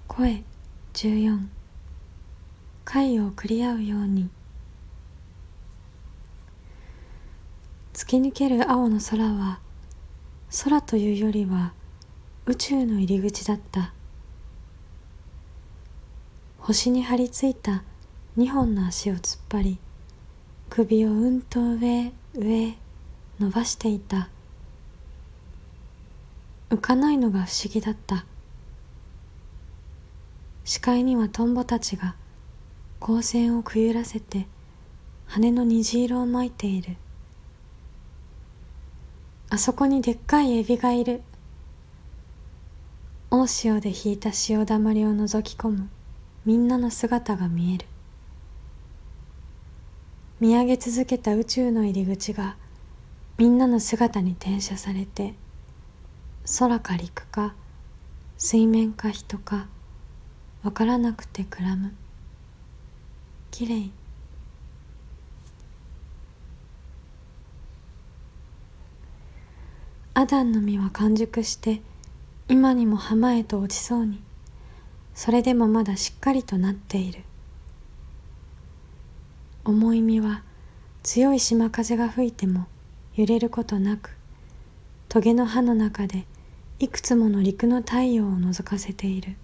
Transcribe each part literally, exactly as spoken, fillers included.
声じゅうよん、回を送り合うように。突き抜ける青の空は空というよりは宇宙の入り口だった。星に張り付いた二本の足を突っ張り、首をうんと上上伸ばしていた。浮かないのが不思議だった。視界にはトンボたちが光線をくゆらせて羽の虹色をまいている。あそこにでっかいエビがいる。大潮で引いた潮だまりを覗き込むみんなの姿が見える。見上げ続けた宇宙の入り口がみんなの姿に転写されて、空か陸か水面か人かわからなくてくらむ。きれい。アダンの実は完熟して今にも浜へと落ちそうに、それでもまだしっかりとなっている。重い実は強い島風が吹いても揺れることなく、トゲの葉の中でいくつもの陸の太陽を覗かせている。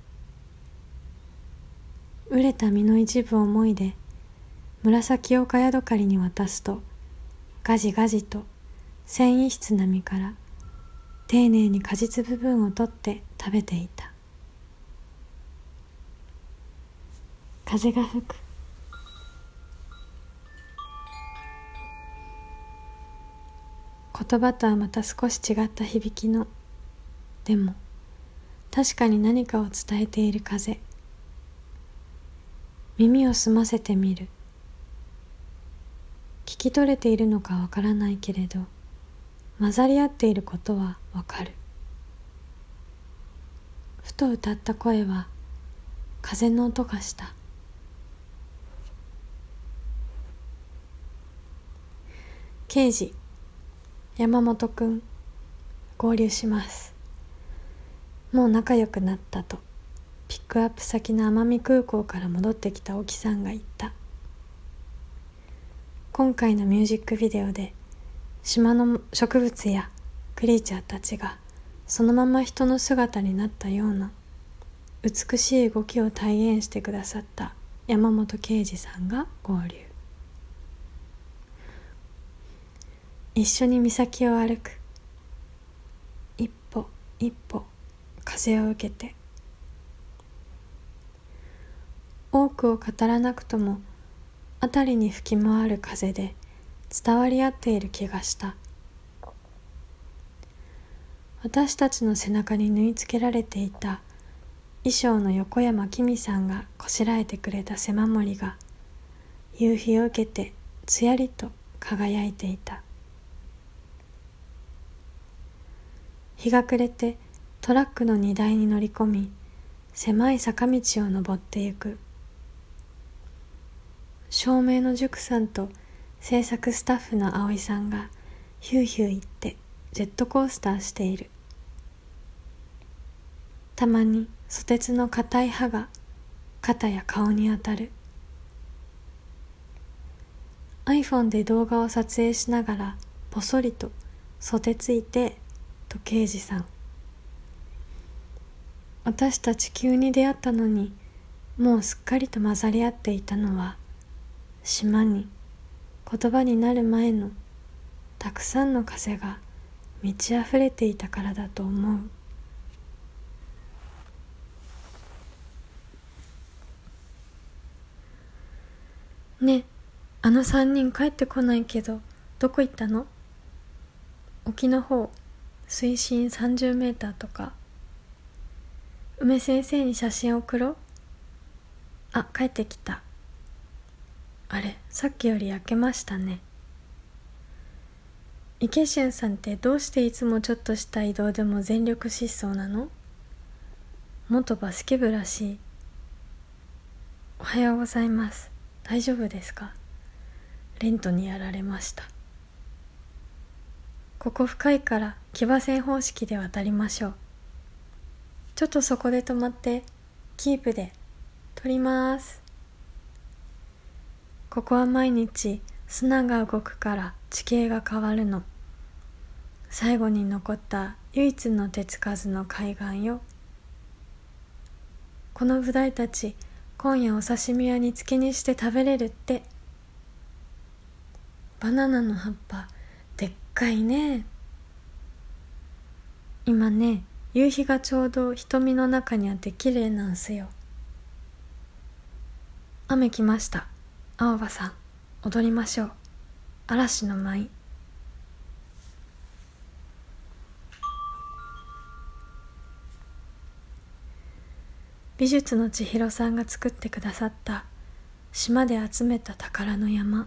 熟れた実の一部をもいで紫岡ヤドカリに渡すと、ガジガジと繊維質な実から丁寧に果実部分を取って食べていた。風が吹く。言葉とはまた少し違った響きの、でも確かに何かを伝えている風。耳を澄ませてみる。聞き取れているのかわからないけれど、混ざり合っていることはわかる。ふと歌った声は風の音がした。刑事山本くん、合流します。もう仲良くなったとピックアップ先の奄美空港から戻ってきた沖さんが言った。今回のミュージックビデオで島の植物やクリーチャーたちがそのまま人の姿になったような美しい動きを体現してくださった山本圭司さんが合流。一緒に岬を歩く。一歩一歩風を受けて。多くを語らなくとも辺りに吹き回る風で伝わり合っている気がした。私たちの背中に縫い付けられていた衣装の横山紀美さんがこしらえてくれた背守りが夕日を受けてつやりと輝いていた。日が暮れてトラックの荷台に乗り込み、狭い坂道を登ってゆく。照明の塾さんと制作スタッフの葵さんがヒューヒュー言ってジェットコースターしている。たまにソテツの硬い刃が肩や顔に当たる。 iPhone で動画を撮影しながらぽそりとソテツいてと刑事さん。私たち急に出会ったのにもうすっかりと混ざり合っていたのは、島に言葉になる前のたくさんの風が満ち溢れていたからだと思う。ねえ、あの三人帰ってこないけどどこ行ったの？沖の方、水深さんじゅうメーターとか。梅先生に写真送ろう。あ、帰ってきた。あれ、さっきより焼けましたね。池俊さんってどうしていつもちょっとした移動でも全力疾走なの？元バスケ部らしい。おはようございます。大丈夫ですか？レントにやられました。ここ深いから騎馬戦方式で渡りましょう。ちょっとそこで止まって。 キープで撮ります。ここは毎日砂が動くから地形が変わるの。最後に残った唯一の手つかずの海岸よ。このブダイたち今夜お刺身屋に漬けにして食べれるって。バナナの葉っぱでっかいね。今ね、夕日がちょうど瞳の中にあって綺麗なんすよ。雨来ました。青葉さん、踊りましょう。嵐の舞。美術の千尋さんが作ってくださった島で集めた宝の山。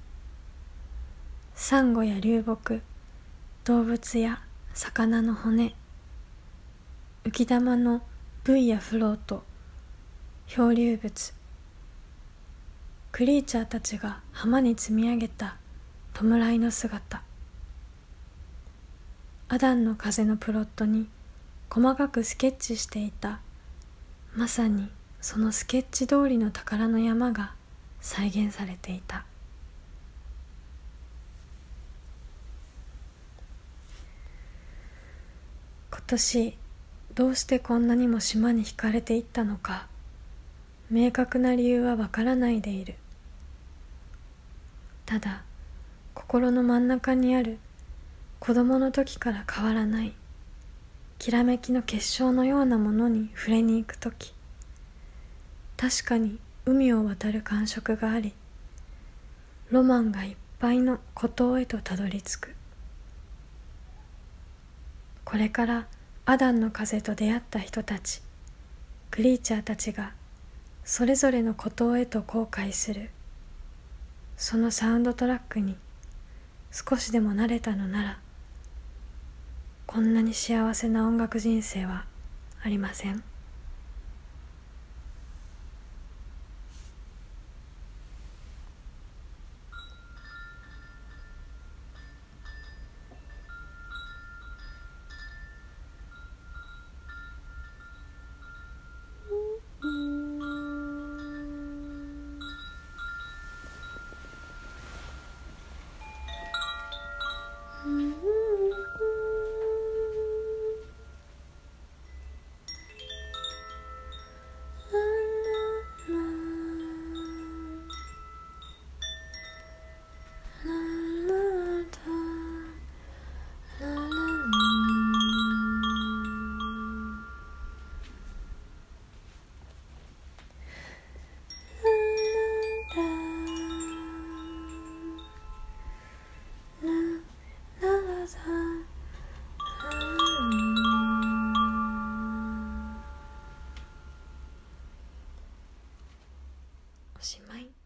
サンゴや流木、動物や魚の骨、浮き玉のブイやフロート、漂流物、クリーチャーたちが浜に積み上げた弔いの姿。アダンの風のプロットに細かくスケッチしていた、まさにそのスケッチ通りの宝の山が再現されていた。今年どうしてこんなにも島に惹かれていったのか、明確な理由はわからないでいる。ただ心の真ん中にある子供の時から変わらないきらめきの結晶のようなものに触れに行くとき、確かに海を渡る感触があり、ロマンがいっぱいの孤島へとたどり着く。これからアダンの風と出会った人たち、クリーチャーたちがそれぞれの孤島へと航海する、そのサウンドトラックに少しでも慣れたのなら、こんなに幸せな音楽人生はありません。おしまい。